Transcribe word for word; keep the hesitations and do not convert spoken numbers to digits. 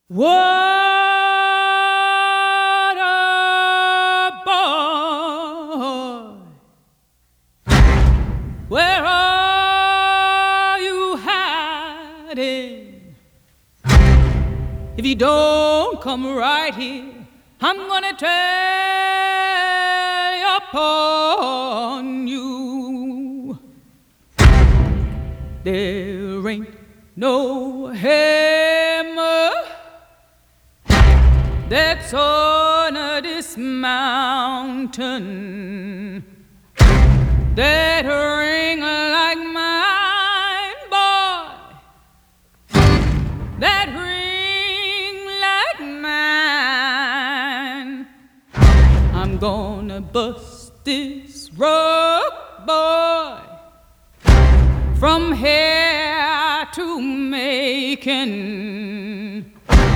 What a boy! Where are you hiding? If you don't come right here, I'm gonna tell upon you. There ain't no hammer that's on this mountain that ring like mine, boy, that ring like mine. I'm gonna bust this rock, boy, from here to Macon.